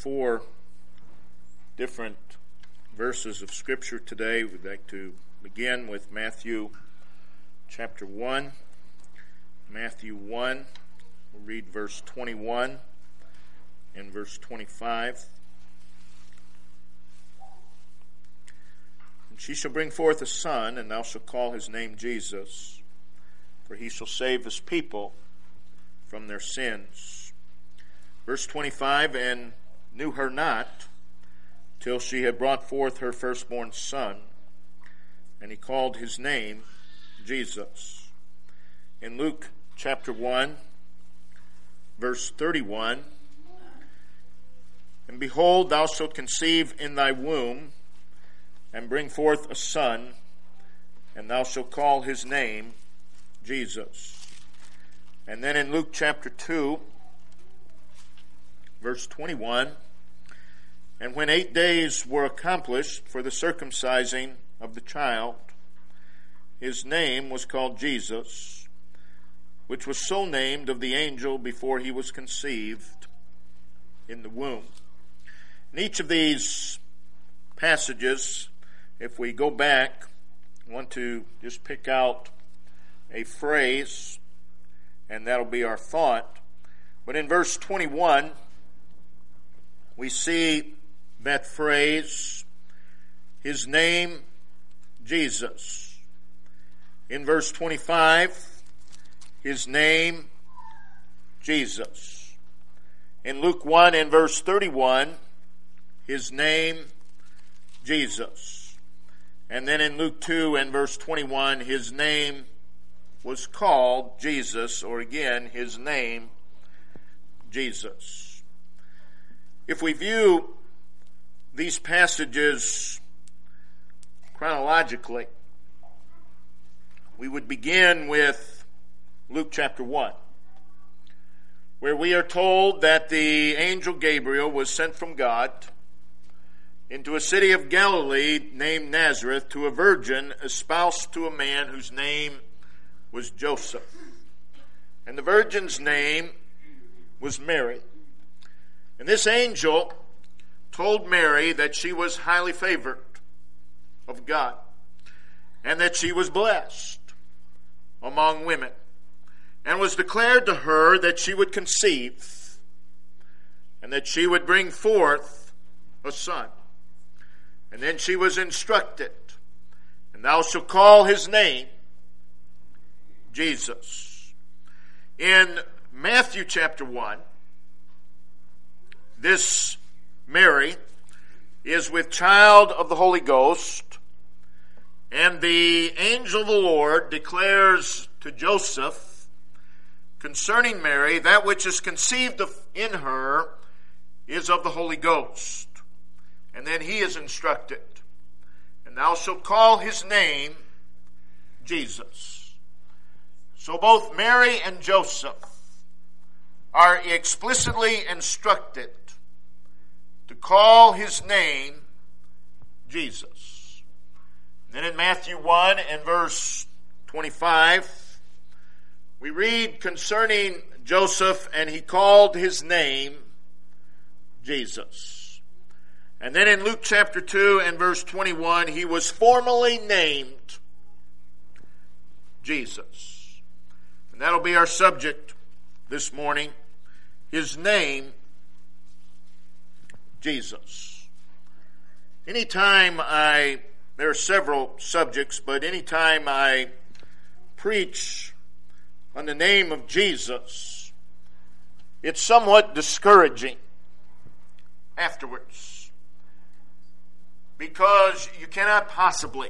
4 different verses of Scripture today. We'd like to begin with Matthew chapter 1. Matthew 1, we'll read verse 21 and verse 25. And she shall bring forth a son, and thou shalt call his name Jesus, for he shall save his people from their sins. Verse 25, and knew her not till she had brought forth her firstborn son, and he called his name Jesus. In Luke chapter 1, verse 31, and behold, thou shalt conceive in thy womb, and bring forth a son, and thou shalt call his name Jesus. And then in Luke chapter 2, verse 21, and when 8 days were accomplished for the circumcising of the child, his name was called Jesus, which was so named of the angel before he was conceived in the womb. In each of these passages, if we go back, I want to just pick out a phrase, and that'll be our thought. But in verse 21, we see that phrase, his name, Jesus. In verse 25, his name, Jesus. In Luke 1 and verse 31, his name, Jesus. And then in Luke 2 and verse 21, his name was called Jesus, or again, his name, Jesus. If we view these passages chronologically, we would begin with Luke chapter 1, where we are told that the angel Gabriel was sent from God into a city of Galilee named Nazareth to a virgin espoused to a man whose name was Joseph. And the virgin's name was Mary. And this angel told Mary that she was highly favored of God and that she was blessed among women, and was declared to her that she would conceive and that she would bring forth a son. And then she was instructed, and thou shalt call his name Jesus. In Matthew chapter 1, this Mary is with child of the Holy Ghost, and the angel of the Lord declares to Joseph concerning Mary, that which is conceived in her is of the Holy Ghost. And then he is instructed, and thou shalt call his name Jesus. So both Mary and Joseph are explicitly instructed to call his name Jesus. Then in Matthew 1 and verse 25, we read concerning Joseph, and he called his name Jesus. And then in Luke chapter 2 and verse 21, he was formally named Jesus. And that'll be our subject this morning. His name, Jesus. There are several subjects, but anytime I preach on the name of Jesus, it's somewhat discouraging afterwards, because you cannot possibly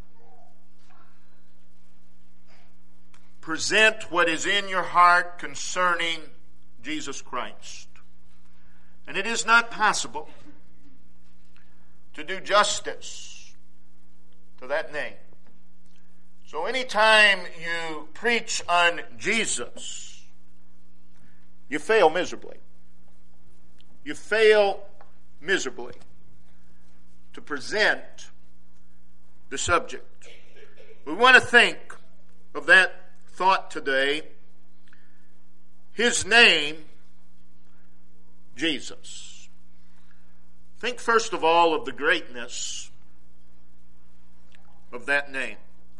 present what is in your heart concerning Jesus Christ. And it is not possible to do justice to that name. So anytime you preach on Jesus, you fail miserably. You fail miserably to present the subject. We want to think of that thought today. His name, Jesus. Think first of all of the greatness of that name.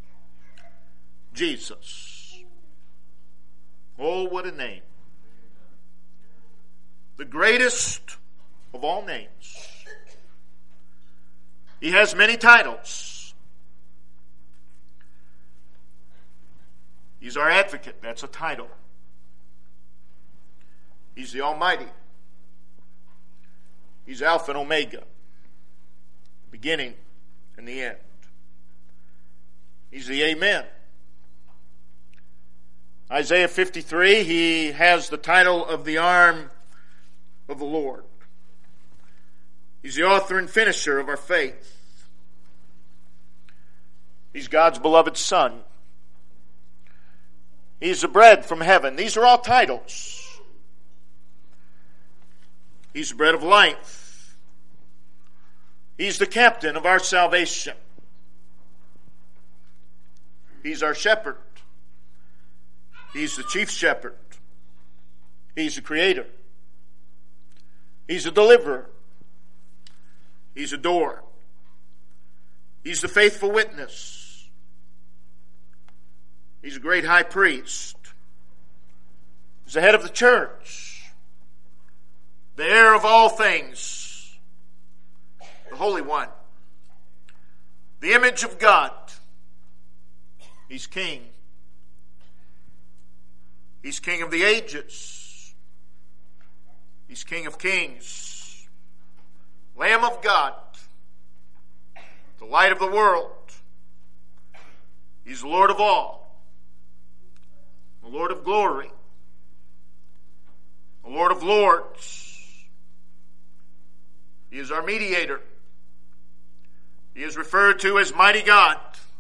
Jesus. Oh, what a name. The greatest of all names. He has many titles. He's our advocate. That's a title. He's the Almighty. He's Alpha and Omega, the beginning and the end. He's the Amen. Isaiah 53, he has the title of the arm of the Lord. He's the author and finisher of our faith. He's God's beloved Son. He's the bread from heaven. These are all titles. He's the bread of life. He's the captain of our salvation. He's our shepherd. He's the chief shepherd. He's the creator. He's a deliverer. He's a door. He's the faithful witness. He's a great high priest. He's the head of the church. The heir of all things. The Holy One. The image of God. He's King. He's King of the ages. He's King of kings. Lamb of God. The light of the world. He's the Lord of all. The Lord of glory. The Lord of lords. He is our mediator. He is referred to as Mighty God.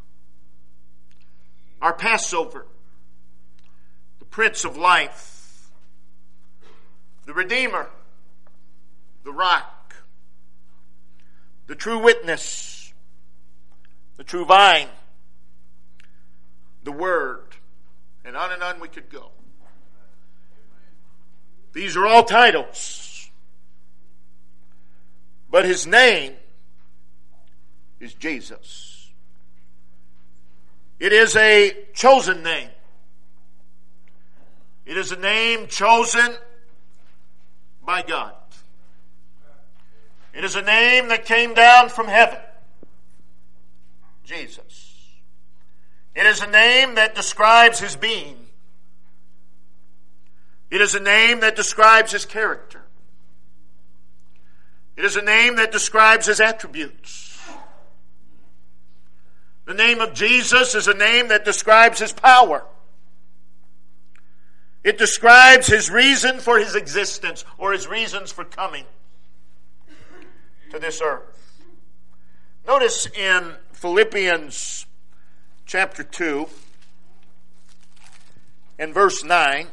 Our Passover. The Prince of Life. The Redeemer. The Rock. The True Witness. The True Vine. The Word. And on we could go. These are all titles. But his name is Jesus. It is a chosen name. It is a name chosen by God. It is a name that came down from heaven. Jesus. It is a name that describes his being. It is a name that describes his character. It is a name that describes his attributes. The name of Jesus is a name that describes his power. It describes his reason for his existence, or his reasons for coming to this earth. Notice in Philippians chapter 2 and verse 9.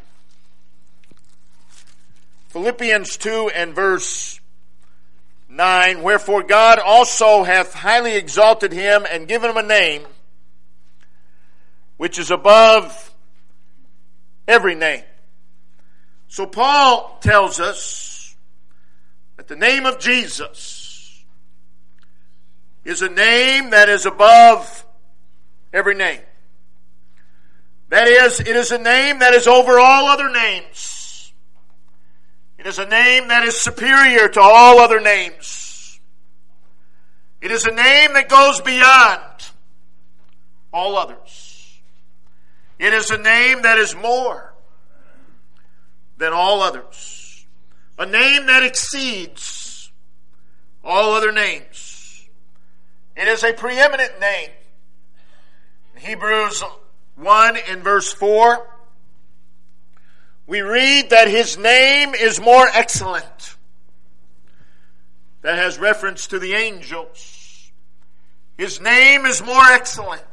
Philippians 2 and verse 9, wherefore God also hath highly exalted him and given him a name which is above every name. So Paul tells us that the name of Jesus is a name that is above every name. That is, it is a name that is over all other names. It is a name that is superior to all other names. It is a name that goes beyond all others. It is a name that is more than all others. A name that exceeds all other names. It is a preeminent name. In Hebrews 1 in verse 4, we read that his name is more excellent. That has reference to the angels. His name is more excellent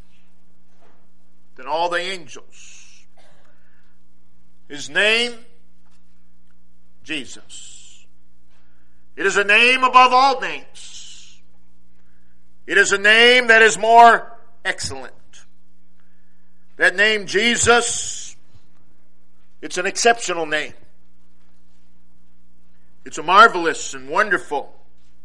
than all the angels. His name, Jesus. It is a name above all names. It is a name that is more excellent. That name, Jesus, it's an exceptional name. It's a marvelous and wonderful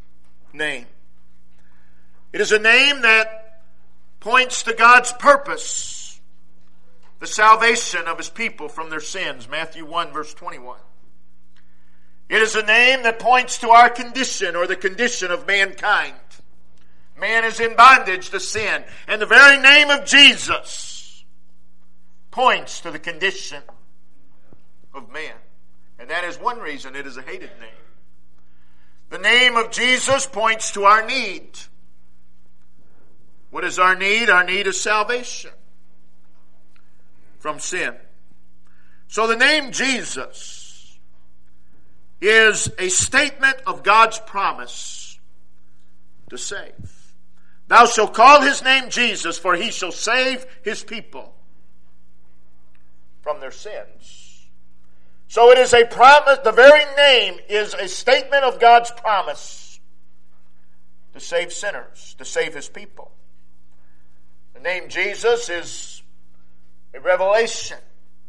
name. It is a name that points to God's purpose, the salvation of His people from their sins. Matthew 1, verse 21. It is a name that points to our condition, or the condition of mankind. Man is in bondage to sin, and the very name of Jesus points to the condition of man. And that is one reason it is a hated name. The name of Jesus points to our need. What is our need? Our need is salvation from sin. So the name Jesus is a statement of God's promise to save. Thou shalt call His name Jesus, for He shall save His people from their sins. So it is a promise. The very name is a statement of God's promise to save sinners, to save His people. The name Jesus is a revelation.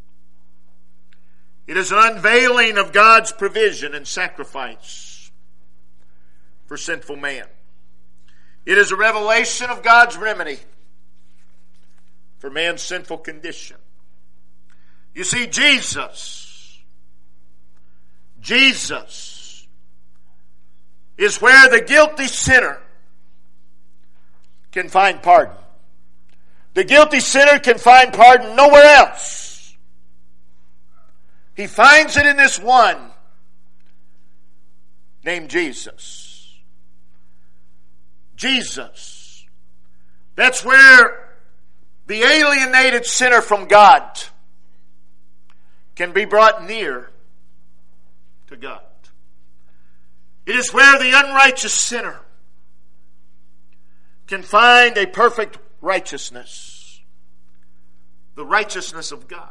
It is an unveiling of God's provision and sacrifice for sinful man. It is a revelation of God's remedy for man's sinful condition. You see, Jesus is where the guilty sinner can find pardon. The guilty sinner can find pardon nowhere else. He finds it in this one named Jesus. Jesus. That's where the alienated sinner from God can be brought near to God. It is where the unrighteous sinner can find a perfect righteousness, the righteousness of God.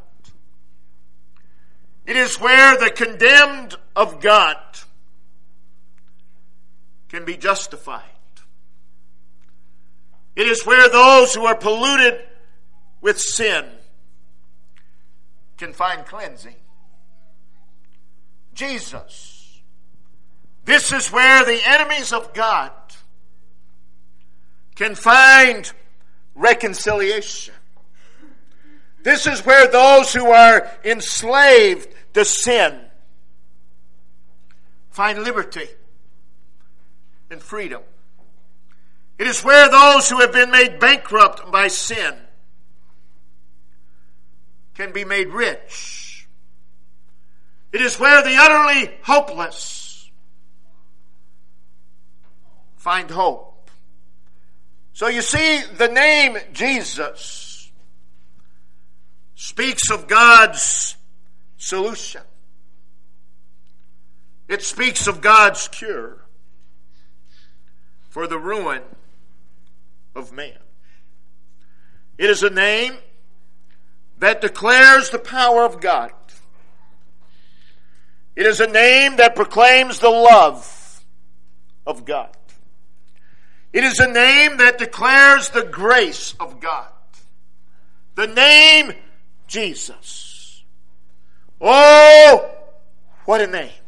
It is where the condemned of God can be justified. It is where those who are polluted with sin can find cleansing. Jesus. This is where the enemies of God can find reconciliation. This is where those who are enslaved to sin find liberty and freedom. It is where those who have been made bankrupt by sin can be made rich. It is where the utterly hopeless find hope. So you see, the name Jesus speaks of God's solution. It speaks of God's cure for the ruin of man. It is a name that declares the power of God. It is a name that proclaims the love of God. It is a name that declares the grace of God. The name Jesus. Oh, what a name.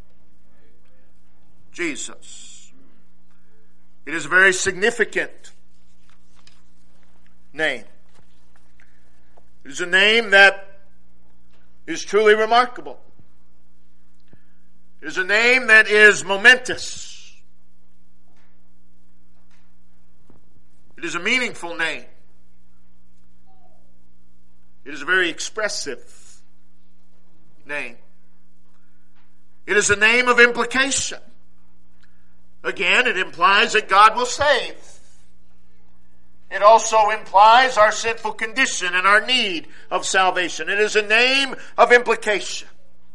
Jesus. It is a very significant name. It is a name that is truly remarkable. It is a name that is momentous. It is a meaningful name. It is a very expressive name. It is a name of implication. Again, it implies that God will save. It also implies our sinful condition and our need of salvation. It is a name of implication.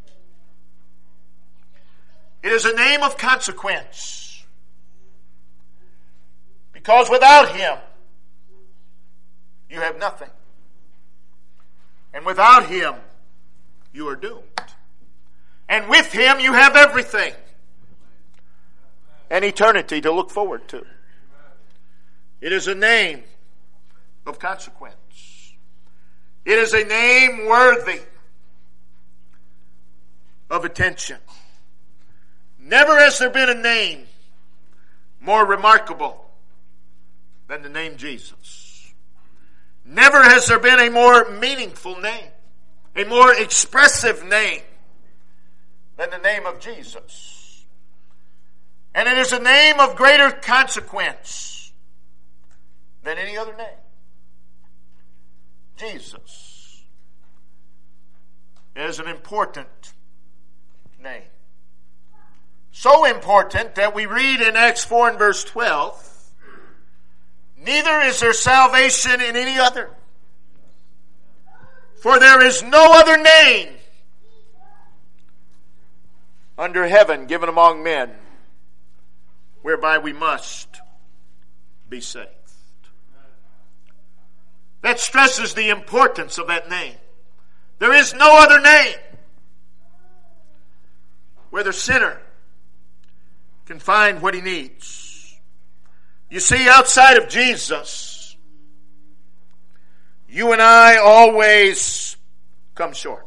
It is a name of consequence. Because without Him, you have nothing. And without Him, you are doomed. And with Him, you have everything. An eternity to look forward to. It is a name of consequence. It is a name worthy of attention. Never has there been a name more remarkable than the name Jesus. Never has there been a more meaningful name, a more expressive name than the name of Jesus. And it is a name of greater consequence than any other name. Jesus is an important name. So important that we read in Acts 4 and verse 12, neither is there salvation in any other. For there is no other name under heaven given among men whereby we must be saved. That stresses the importance of that name. There is no other name where the sinner can find what he needs. You see, outside of Jesus, you and I always come short.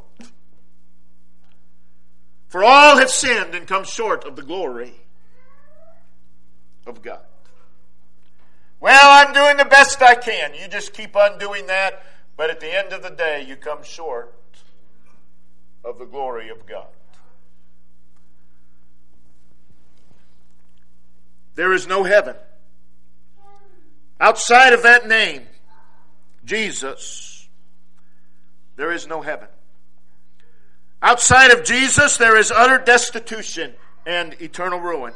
For all have sinned and come short of the glory of God. Well, I'm doing the best I can. You just keep on doing that, but at the end of the day, you come short of the glory of God. There is no heaven outside of that name, Jesus. There is no heaven. Outside of Jesus, there is utter destitution and eternal ruin.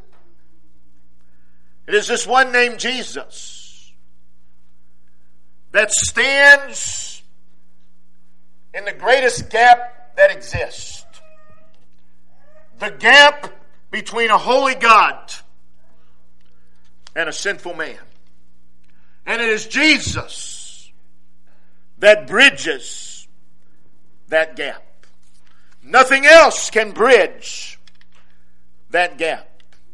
It is this one name, Jesus, that stands in the greatest gap that exists. The gap between a holy God and a sinful man. And it is Jesus that bridges that gap. Nothing else can bridge that gap.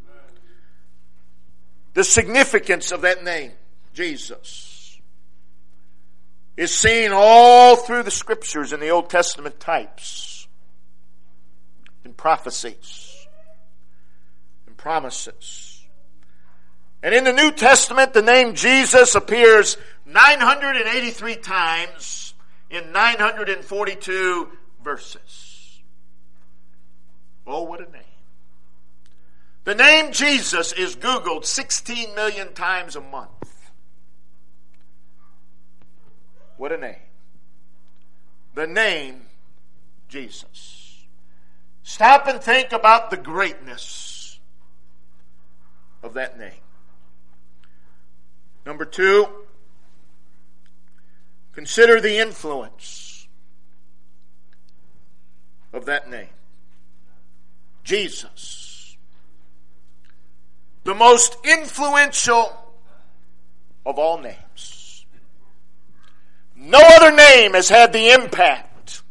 The significance of that name, Jesus, is seen all through the Scriptures in the Old Testament types, in prophecies, and promises. And in the New Testament, the name Jesus appears 983 times in 942 verses. Oh, what a name. The name Jesus is Googled 16 million times a month. What a name. The name Jesus. Stop and think about the greatness of that name. Number 2, consider the influence of that name. Jesus. The most influential of all names. No other name has had the impact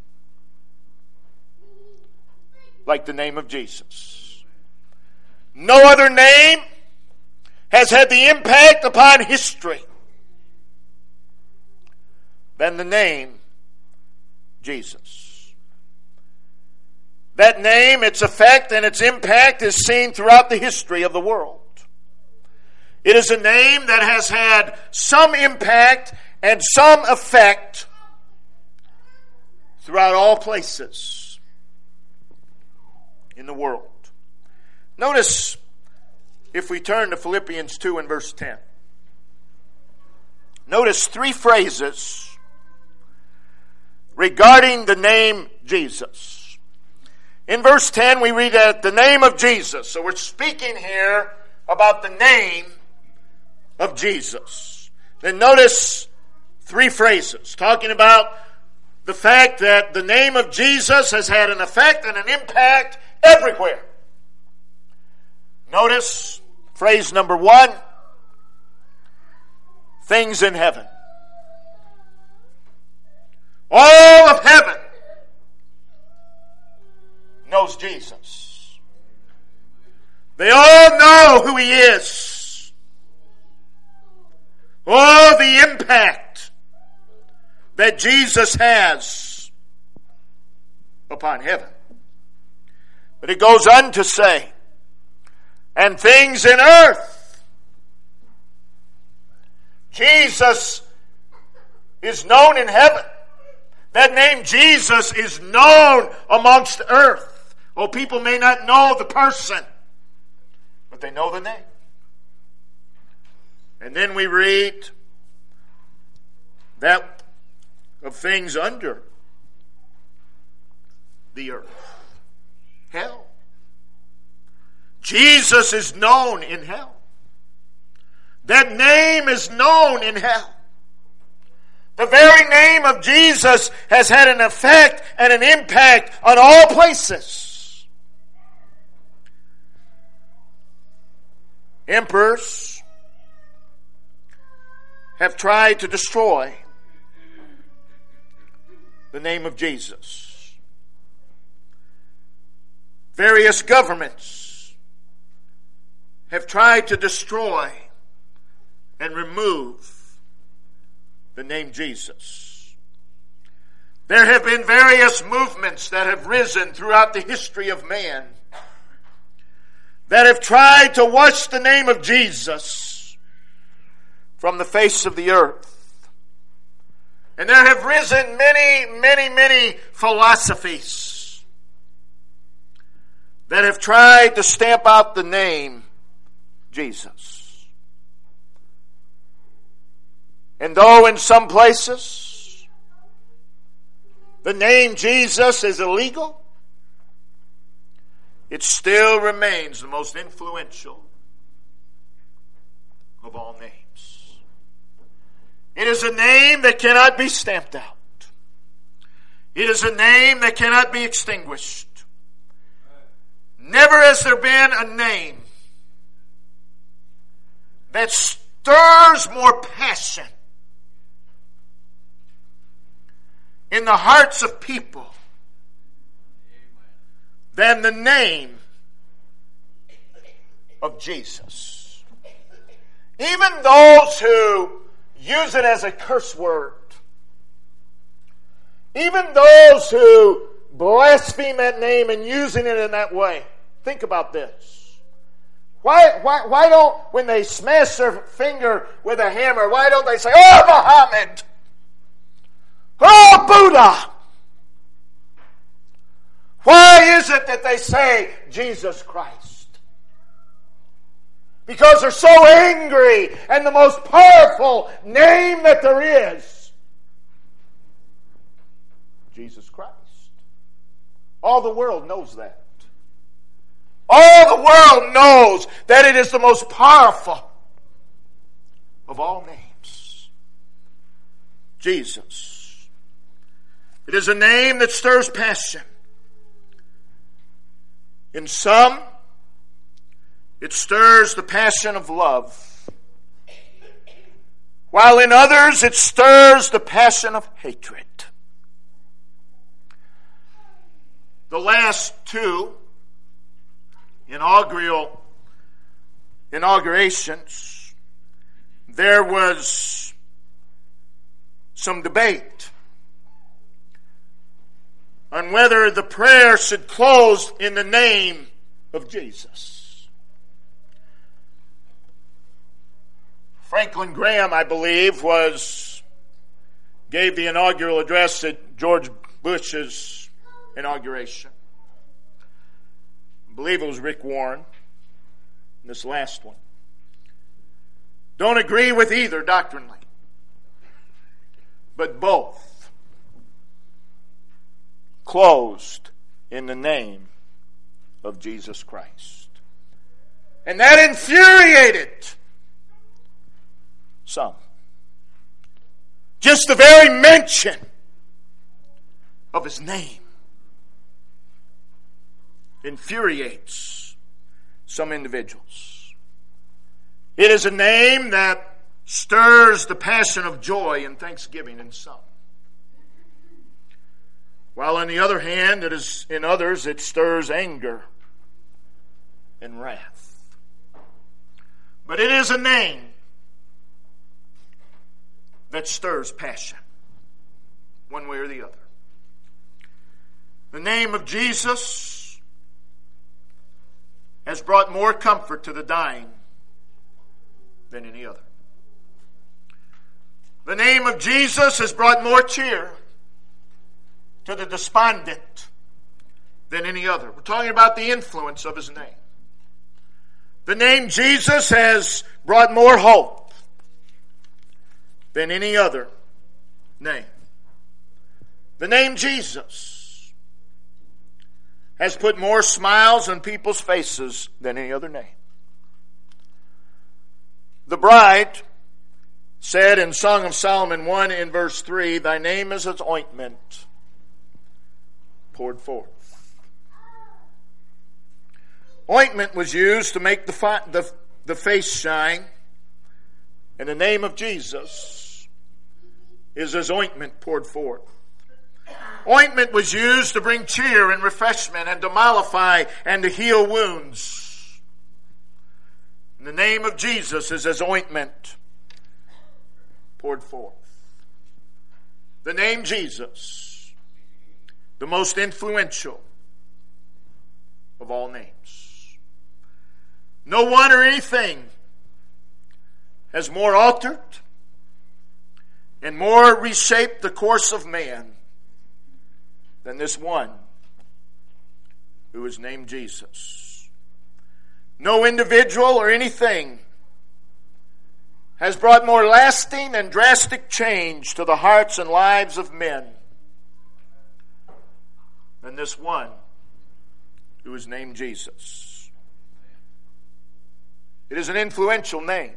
like the name of Jesus. No other name has had the impact upon history than the name Jesus. That name, its effect and its impact is seen throughout the history of the world. It is a name that has had some impact and some effect throughout all places in the world. Notice, if we turn to Philippians 2 and verse 10. Notice 3 phrases regarding the name Jesus. In verse 10 we read that the name of Jesus. So we're speaking here about the name of Jesus. Then notice 3 phrases talking about the fact that the name of Jesus has had an effect and an impact everywhere. Notice phrase number 1, things in heaven. All of heaven knows Jesus. They all know who He is. Oh, the impact that Jesus has upon heaven. But it goes on to say, and things in earth Jesus is known in heaven. That name Jesus is known amongst earth. Oh, people may not know the person, but they know the name. And then we read that of things under the earth. Hell. Jesus is known in hell. That name is known in hell. The very name of Jesus has had an effect and an impact on all places. Emperors have tried to destroy the name of Jesus. Various governments have tried to destroy and remove the name Jesus. There have been various movements that have risen throughout the history of man that have tried to wash the name of Jesus from the face of the earth. And there have risen many philosophies that have tried to stamp out the name Jesus. And though in some places the name Jesus is illegal, it still remains the most influential of all names. It is a name that cannot be stamped out. It is a name that cannot be extinguished. Never has there been a name that stirs more passion in the hearts of people than the name of Jesus. Even those who use it as a curse word, even those who blaspheme that name and using it in that way, think about this. Why don't, when they smash their finger with a hammer, why don't they say, "Oh, Muhammad! Oh, Buddha!" Why is it that they say Jesus Christ? Because they're so angry, and the most powerful name that there is, Jesus Christ. All the world knows that. All the world knows that it is the most powerful of all names. Jesus. It is a name that stirs passion. In some, it stirs the passion of love, while in others it stirs the passion of hatred. The last two inaugurations, there was some debate on whether the prayer should close in the name of Jesus. Franklin Graham, I believe, gave the inaugural address at George Bush's inauguration. I believe it was Rick Warren, this last one. Don't agree with either doctrinally, but both closed in the name of Jesus Christ. And that infuriated some. Just the very mention of his name infuriates some individuals. It is a name that stirs the passion of joy and thanksgiving in some. While on the other hand, in others, it stirs anger and wrath. But it is a name that stirs passion, one way or the other. The name of Jesus has brought more comfort to the dying than any other. The name of Jesus has brought more cheer to the despondent than any other. We're talking about the influence of his name. The name Jesus has brought more hope than any other name. The name Jesus has put more smiles on people's faces than any other name. The bride said in Song of Solomon 1 in verse 3, "Thy name is as ointment poured forth." Ointment was used to make the face shine, and the name of Jesus is as ointment poured forth. Ointment was used to bring cheer and refreshment and to mollify and to heal wounds. And the name of Jesus is as ointment poured forth. The name Jesus, the most influential of all names. No one or anything has more altered and more reshaped the course of man than this one who is named Jesus. No individual or anything has brought more lasting and drastic change to the hearts and lives of men than this one who is named Jesus. It is an influential name.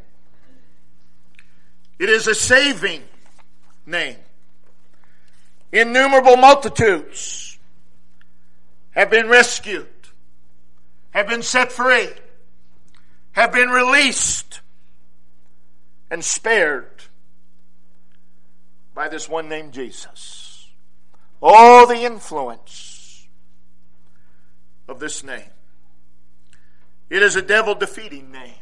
It is a saving name. Innumerable multitudes have been rescued, have been set free, have been released and spared by this one named Jesus. Oh, the influence of this name. It is a devil-defeating name.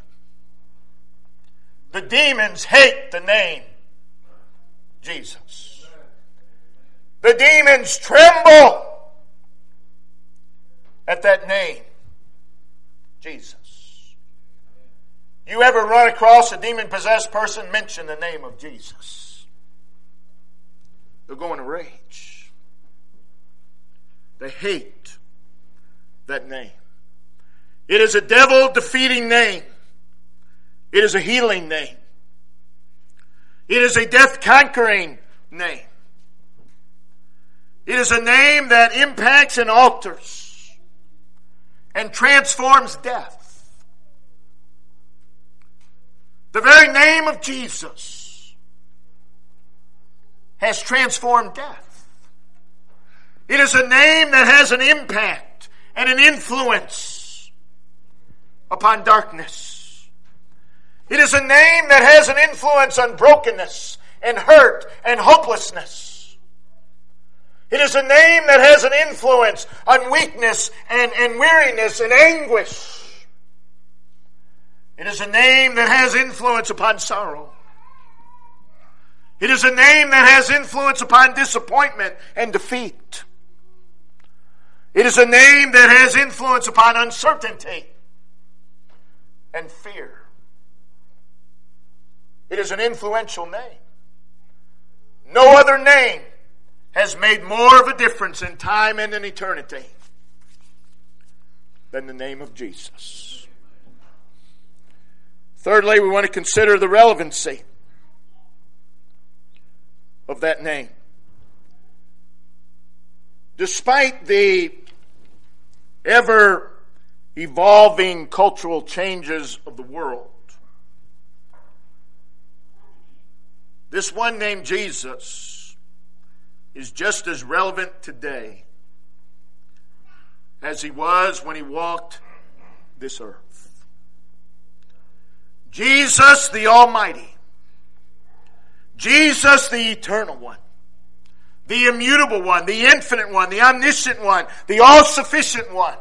The demons hate the name Jesus. The demons tremble at that name, Jesus. You ever run across a demon-possessed person, mention the name of Jesus, they'll go in a rage. They hate that name. It is a devil-defeating name. It is a healing name. It is a death-conquering name. It is a name that impacts and alters and transforms death. The very name of Jesus has transformed death. It is a name that has an impact and an influence upon darkness. It is a name that has an influence on brokenness and hurt and hopelessness. It is a name that has an influence on weakness and weariness and anguish. It is a name that has influence upon sorrow. It is a name that has influence upon disappointment and defeat. It is a name that has influence upon uncertainty and fear. It is an influential name. No other name has made more of a difference in time and in eternity than the name of Jesus. Thirdly, we want to consider the relevancy of that name. Despite the ever-evolving cultural changes of the world, this one named Jesus is just as relevant today as he was when he walked this earth. Jesus the Almighty, Jesus the Eternal One, the Immutable One, the Infinite One, the Omniscient One, the All-Sufficient One,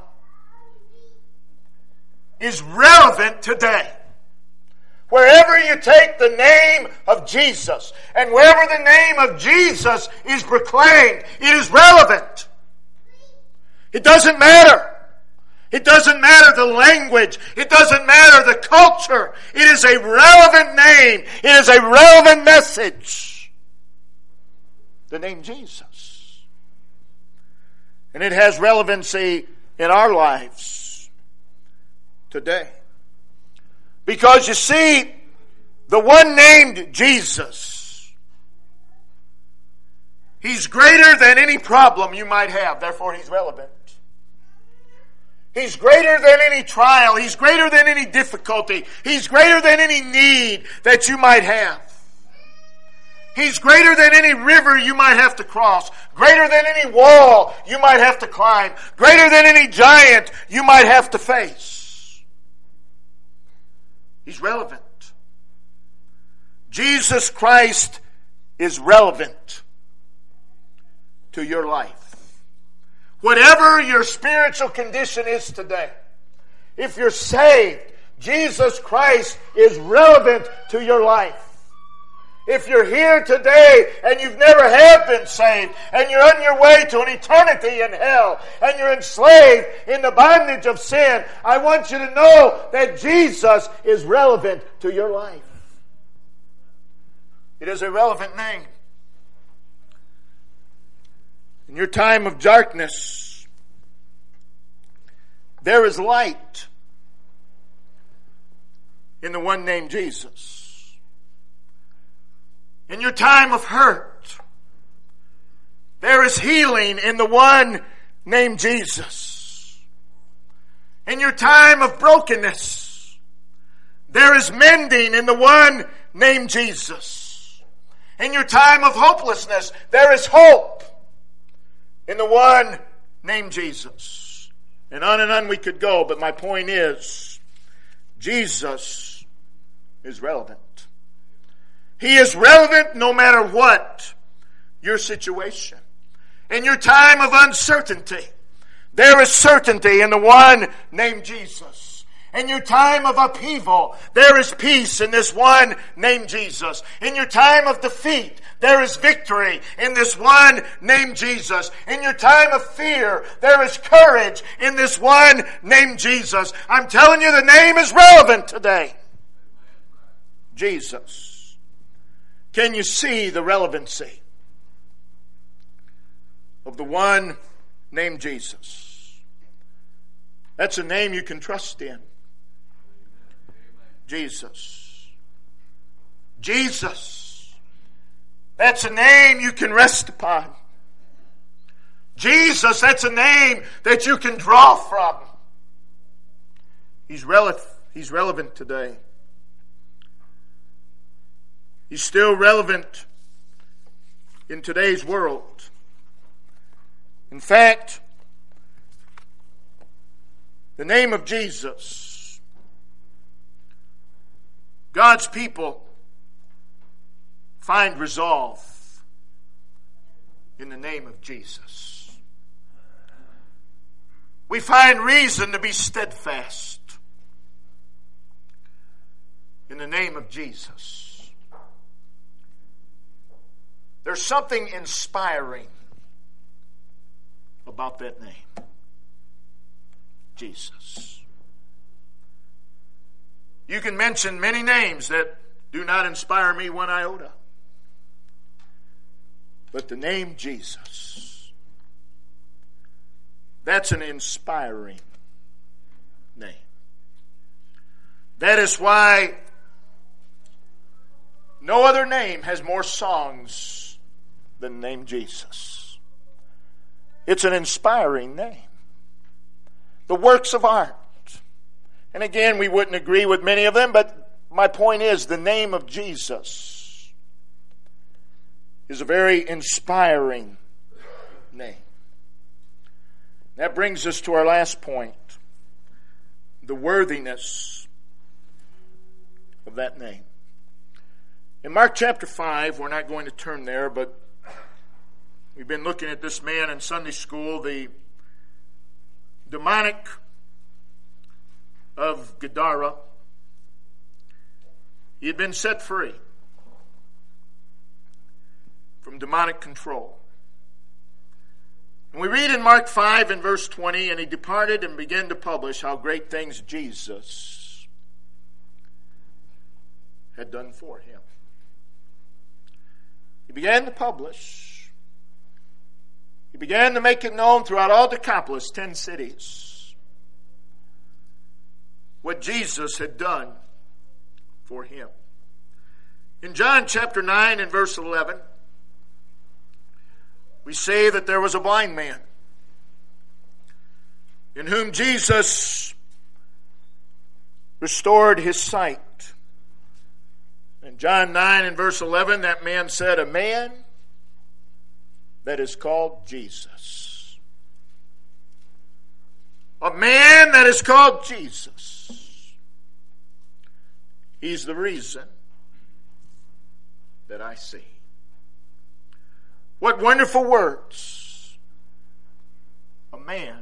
is relevant today. Wherever you take the name of Jesus, and wherever the name of Jesus is proclaimed, it is relevant. It doesn't matter. It doesn't matter the language. It doesn't matter the culture. It is a relevant name. It is a relevant message. The name Jesus. And it has relevancy in our lives today. Because you see, the one named Jesus, He's greater than any problem you might have. Therefore, He's relevant. He's greater than any trial. He's greater than any difficulty. He's greater than any need that you might have. He's greater than any river you might have to cross. Greater than any wall you might have to climb. Greater than any giant you might have to face. He's relevant. Jesus Christ is relevant to your life. Whatever your spiritual condition is today, if you're saved, Jesus Christ is relevant to your life. If you're here today and you've never have been saved and you're on your way to an eternity in hell and you're enslaved in the bondage of sin, I want you to know that Jesus is relevant to your life. It is a relevant name. In your time of darkness, there is light in the one named Jesus. In your time of hurt, there is healing in the one named Jesus. In your time of brokenness, there is mending in the one named Jesus. In your time of hopelessness, there is hope in the one named Jesus. And on we could go, but my point is, Jesus is relevant. He is relevant no matter what your situation. In your time of uncertainty, there is certainty in the one named Jesus. In your time of upheaval, there is peace in this one named Jesus. In your time of defeat, there is victory in this one named Jesus. In your time of fear, there is courage in this one named Jesus. I'm telling you, the name is relevant today. Jesus. Can you see the relevancy of the one named Jesus? That's a name you can trust in. Jesus. Jesus. That's a name you can rest upon. Jesus, that's a name that you can draw from. He's relevant today. He's still relevant in today's world. In fact, the name of Jesus, God's people find resolve in the name of Jesus. We find reason to be steadfast in the name of Jesus. There's something inspiring about that name, Jesus. You can mention many names that do not inspire me one iota. But the name Jesus, that's an inspiring name. That is why no other name has more songs than the name Jesus. It's an inspiring name. The works of art. And again, we wouldn't agree with many of them, but my point is the name of Jesus is a very inspiring name. That brings us to our last point, the worthiness of that name. In Mark chapter 5, we're not going to turn there, but we've been looking at this man in Sunday school, the demonic of Gadara. He had been set free from demonic control. And we read in Mark 5 and verse 20, and he departed and began to publish how great things Jesus had done for him. He began to publish He began to make it known throughout all Decapolis, 10 cities, what Jesus had done for him. In John chapter 9 and verse 11, we say that there was a blind man in whom Jesus restored his sight. In John 9 and verse 11, that man said, a man that is called Jesus. A man that is called Jesus. He's the reason that I see. What wonderful words. A man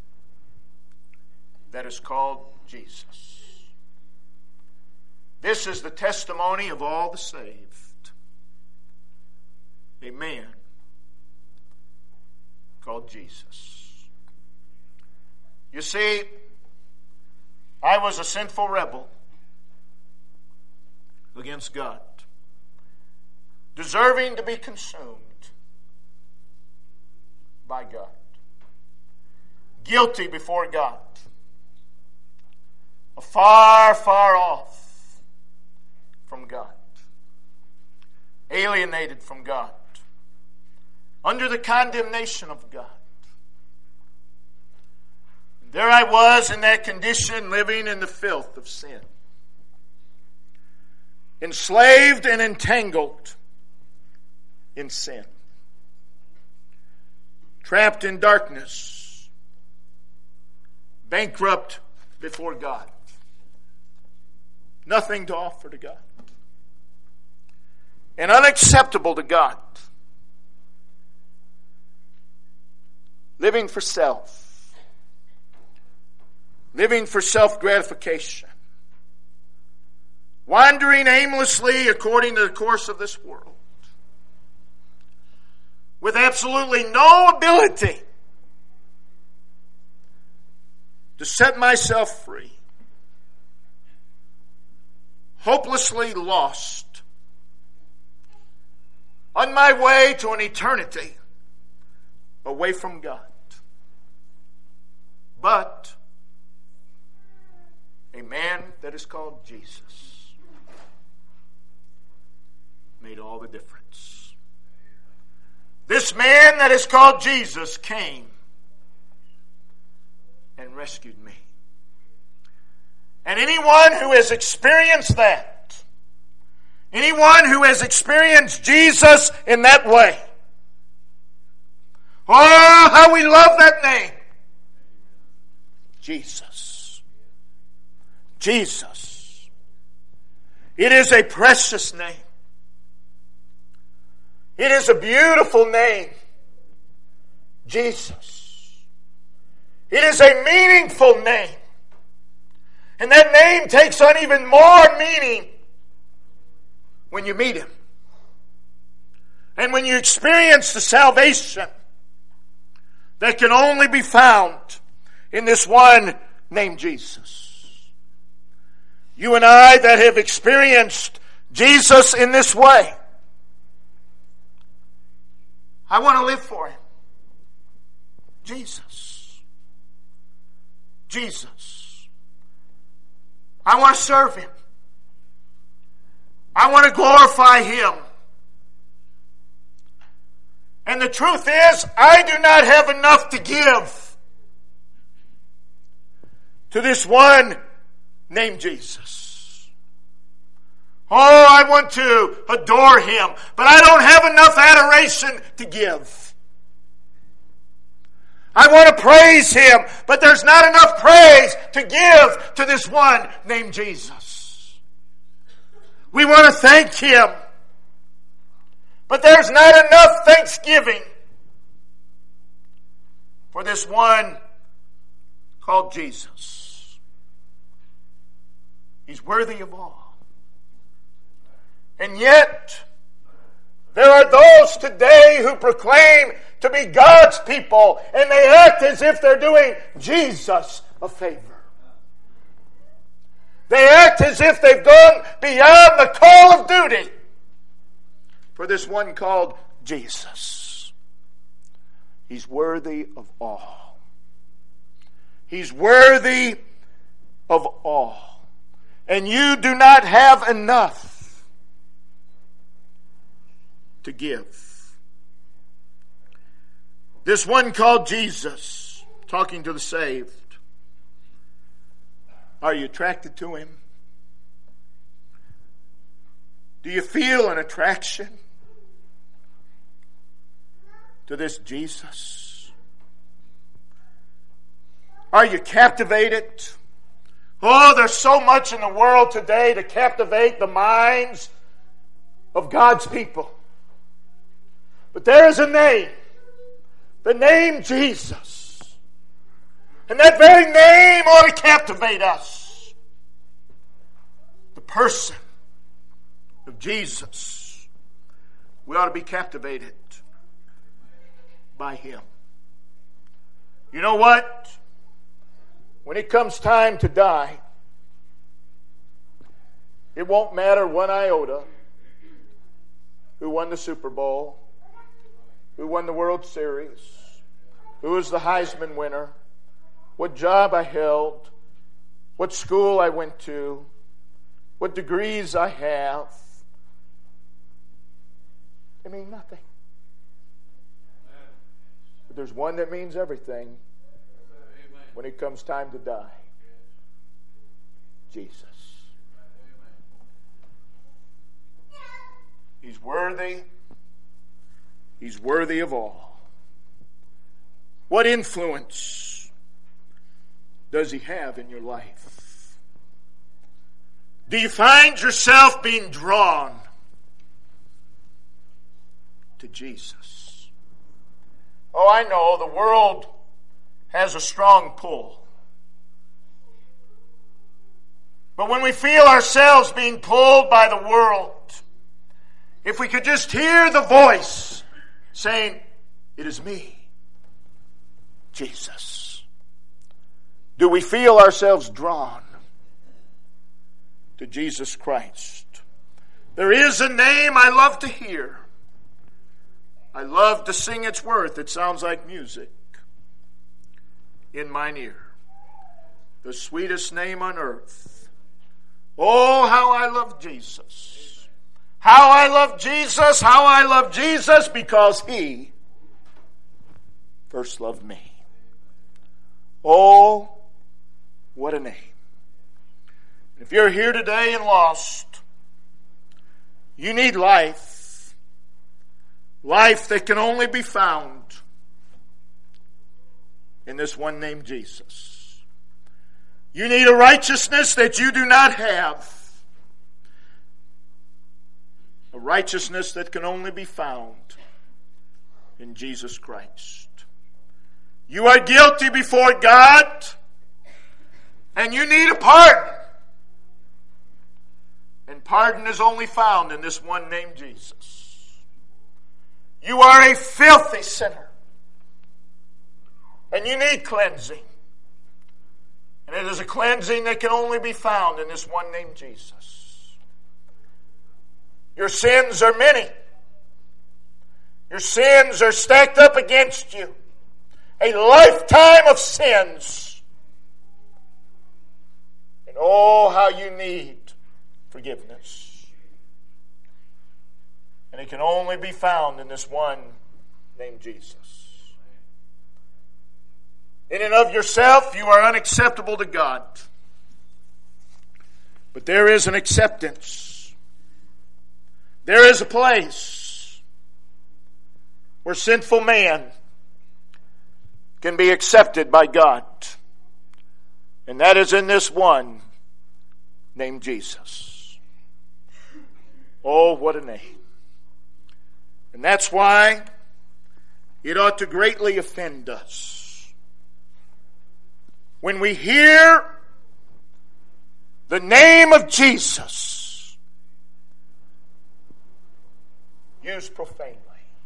that is called Jesus. This is the testimony of all the saved. A man called Jesus. You see, I was a sinful rebel against God, deserving to be consumed by God, guilty before God, far, far off from God, alienated from God, under the condemnation of God. And there I was in that condition, living in the filth of sin, enslaved and entangled in sin, trapped in darkness, bankrupt before God, nothing to offer to God, and unacceptable to God, living for self, living for self-gratification, wandering aimlessly according to the course of this world, with absolutely no ability to set myself free, hopelessly lost, on my way to an eternity away from God. But a man that is called Jesus made all the difference. This man that is called Jesus came and rescued me. And anyone who has experienced that, anyone who has experienced Jesus in that way, oh, how we love that name. Jesus. Jesus. It is a precious name. It is a beautiful name. Jesus. It is a meaningful name. And that name takes on even more meaning when you meet him. And when you experience the salvation that can only be found in this one named Jesus. You and I that have experienced Jesus in this way, I want to live for him. Jesus. Jesus. I want to serve him. I want to glorify him. And the truth is, I do not have enough to give to this one named Jesus. Oh, I want to adore him, but I don't have enough adoration to give. I want to praise him, but there's not enough praise to give to this one named Jesus. We want to thank him, but there's not enough thanksgiving for this one called Jesus. He's worthy of all. And yet, there are those today who proclaim to be God's people, and they act as if they're doing Jesus a favor. They act as if they've gone beyond the call of duty for this one called Jesus. He's worthy of all. He's worthy of all. And you do not have enough to give. This one called Jesus, talking to the saved. Are you attracted to him? Do you feel an attraction to this Jesus? Are you captivated? Oh, there's so much in the world today to captivate the minds of God's people. But there is a name, the name Jesus. And that very name ought to captivate us. The person of Jesus. We ought to be captivated by him. You know what? When it comes time to die, it won't matter one iota who won the Super Bowl, who won the World Series, who was the Heisman winner, what job I held, what school I went to, what degrees I have. They mean nothing. But there's one that means everything when it comes time to die. Jesus. He's worthy. He's worthy of all. What influence does he have in your life? Do you find yourself being drawn to Jesus? Oh, I know the world has a strong pull. But when we feel ourselves being pulled by the world, if we could just hear the voice saying, "It is me, Jesus," do we feel ourselves drawn to Jesus Christ? There is a name I love to hear. I love to sing its worth. It sounds like music in mine ear. The sweetest name on earth. Oh, how I love Jesus. How I love Jesus. How I love Jesus, because he first loved me. Oh, what a name. If you're here today and lost, you need life. Life that can only be found in this one named Jesus. You need a righteousness that you do not have. A righteousness that can only be found in Jesus Christ. You are guilty before God, and you need a pardon. And pardon is only found in this one named Jesus. You are a filthy sinner, and you need cleansing. And it is a cleansing that can only be found in this one named Jesus. Your sins are many. Your sins are stacked up against you. A lifetime of sins. And oh, how you need forgiveness. And it can only be found in this one named Jesus. In and of yourself, you are unacceptable to God. But there is an acceptance. There is a place where sinful man can be accepted by God. And that is in this one named Jesus. Oh, what a name. And that's why it ought to greatly offend us when we hear the name of Jesus used profanely.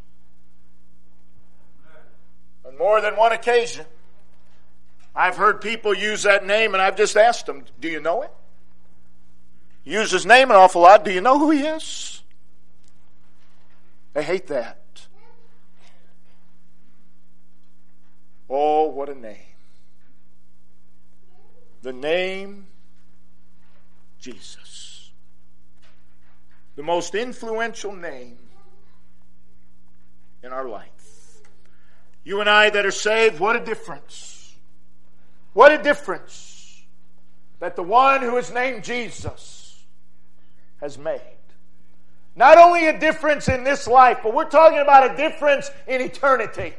On more than one occasion, I've heard people use that name, and I've just asked them, do you know it? Use his name an awful lot. Do you know who he is? They hate that. Oh, what a name. The name Jesus. The most influential name in our life. You and I that are saved, what a difference. What a difference that the one who is named Jesus has made. Not only a difference in this life, but we're talking about a difference in eternity.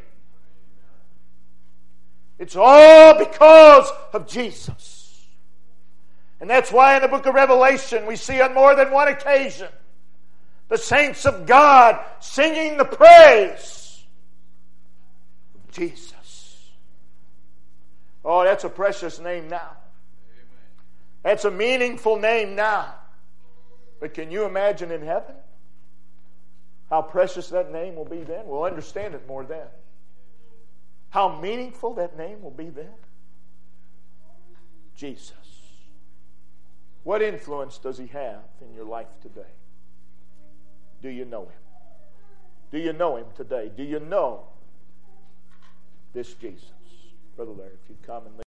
It's all because of Jesus. And that's why in the book of Revelation we see on more than one occasion the saints of God singing the praise of Jesus. Oh, that's a precious name now. That's a meaningful name now. But can you imagine in heaven how precious that name will be then? We'll understand it more then. How meaningful that name will be then. Jesus. What influence does He have in your life today? Do you know Him? Do you know Him today? Do you know this Jesus? Brother Larry, if you'd come and lead.